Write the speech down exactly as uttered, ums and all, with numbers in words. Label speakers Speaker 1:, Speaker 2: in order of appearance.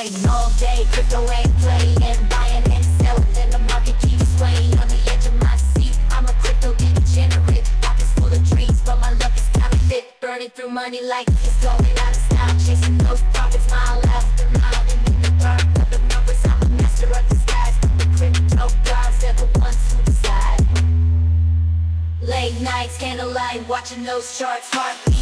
Speaker 1: trading all day, crypto ain't playing, buying and selling, and the market keeps swaying. On the edge of my seat, I'm a crypto degenerate. Pockets full of dreams, but my luck is counterfeit. Burning through money like it's going out of style, chasing those profits mile after mile. And in the dark of the numbers, I'm a master of disguise. The crypto gods, they're the ones who decide. Late nights, candlelight, watching those charts, heart